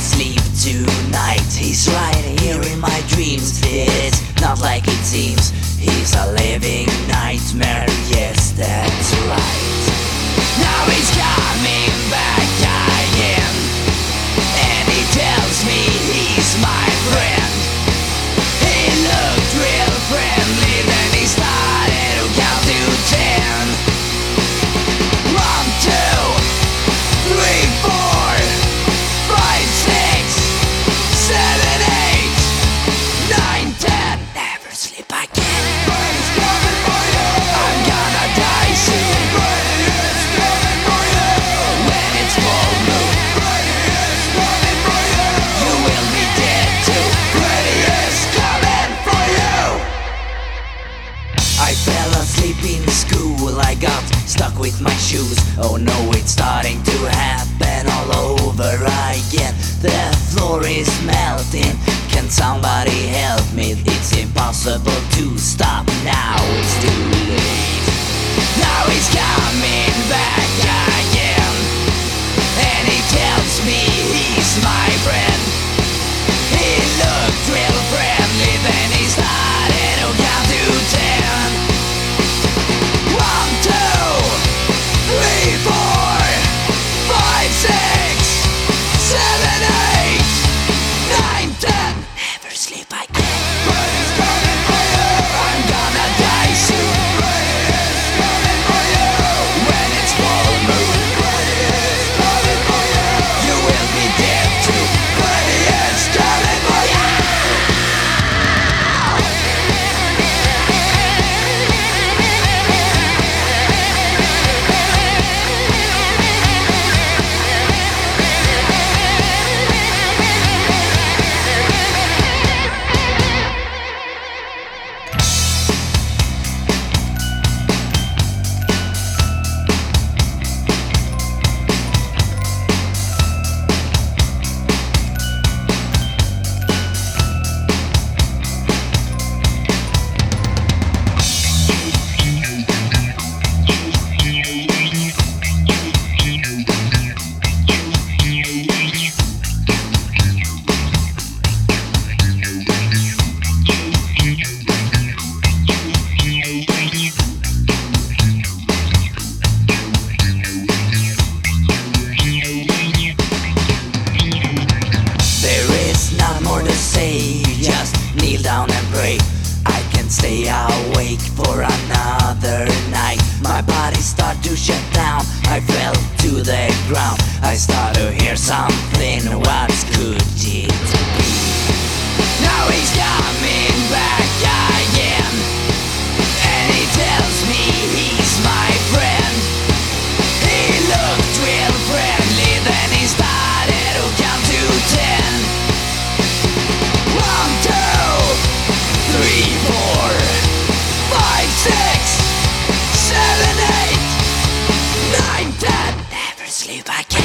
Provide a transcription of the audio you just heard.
sleep tonight. He's right here in my dreams. It's not like it seems. He's a living nightmare. Yes, that's right. Now he's coming back again, and he tells me he's my friend. He looked real friendly, then he started to count to 10. 1, 2, 3, 4, 5, 6, 7, 8, 9, 10. Never sleep again. Brain's coming for you. I'm gonna die soon. Brain is coming for you. When it's full moon, Brain is coming for you. you will be dead too. Brain is coming for you. I fell asleep in school, I got stuck with my shoes. Oh no, it's starting to happen all over again. The floor is melting, can somebody help me? It's impossible to stop now, it's too late. Now he's coming back again, and he tells me he's my friend. He looked real friendly, then he started to count to 10. 1, 2, 3, 4, 5, 6, 7, 8, 9, 10. Never sleep again. Brain's coming for you. I'm gonna die soon. Brain is coming for you. When it's full moon, Brain is coming for you. you will be dead too. Brain is coming for you. There is not more to say, just kneel down and pray. I can stay awake for another night. My body start to shut down, I fell to the ground. I start to hear something, what could it be? Now he's coming back again, and he tells me he's my friend. He looked real friendly, then he started to count to 10. 1, 2, 3, 4, 5, 6, 7, 8, 9, 10. Never sleep again.